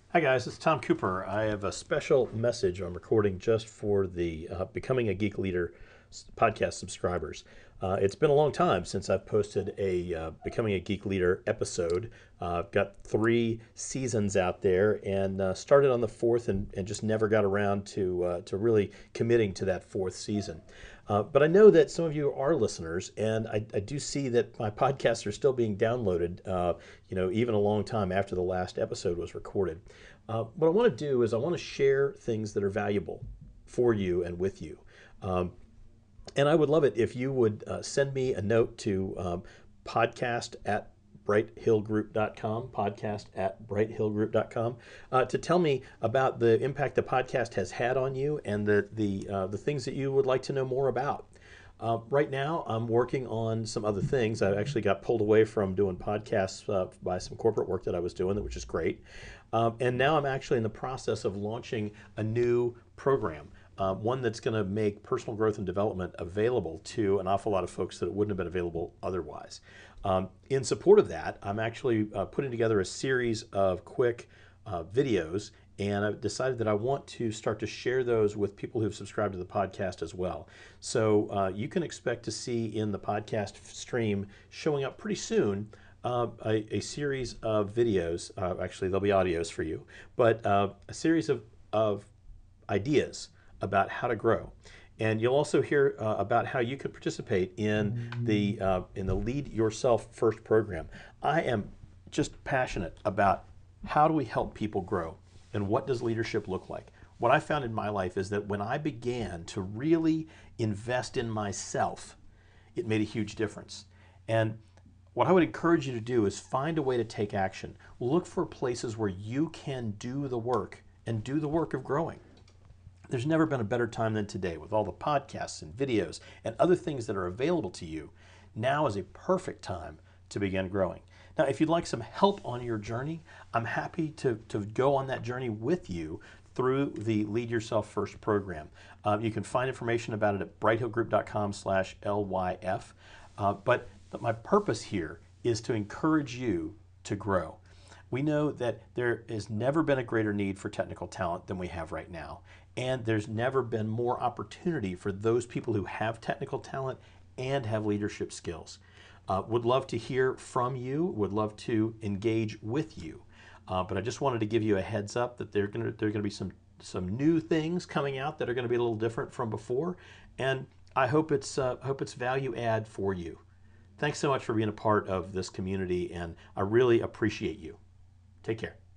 Hi guys, it's Tom Cooper. I have a special message I'm recording just for the Becoming a Geek Leader podcast subscribers. It's been a long time since I've posted a Becoming a Geek Leader episode. I've got 3 seasons out there and started on the fourth and just never got around to really committing to that fourth season. But I know that some of you are listeners, and I do see that my podcasts are still being downloaded, even a long time after the last episode was recorded. What I want to do is I want to share things that are valuable for you and with you. And I would love it if you would send me a note to podcast at brighthillgroup.com, podcast at brighthillgroup.com, to tell me about the impact the podcast has had on you and the things that you would like to know more about. Right now, I'm working on some other things. I actually got pulled away from doing podcasts by some corporate work that I was doing, which is great. And now I'm actually in the process of launching a new program, one that's going to make personal growth and development available to an awful lot of folks that it wouldn't have been available otherwise. In support of that, I'm actually putting together a series of quick videos, and I've decided that I want to start to share those with people who've subscribed to the podcast as well. So you can expect to see in the podcast stream showing up pretty soon a series of videos. Actually, there'll be audios for you, but a series of ideas about how to grow. And you'll also hear about how you could participate in the Lead Yourself First program. I am just passionate about how do we help people grow and what does leadership look like. What I found in my life is that when I began to really invest in myself, it made a huge difference. And what I would encourage you to do is find a way to take action. Look for places where you can do the work and do the work of growing. There's never been a better time than today with all the podcasts and videos and other things that are available to you. Now is a perfect time to begin growing. Now, if you'd like some help on your journey, I'm happy to go on that journey with you through the Lead Yourself First program. You can find information about it at brighthillgroup.com/LYF. But my purpose here is to encourage you to grow. We know that there has never been a greater need for technical talent than we have right now. And there's never been more opportunity for those people who have technical talent and have leadership skills. Would love to hear from you, would love to engage with you. But I just wanted to give you a heads up that there are going to be some new things coming out that are going to be a little different from before. And I hope it's value add for you. Thanks so much for being a part of this community, and I really appreciate you. Take care.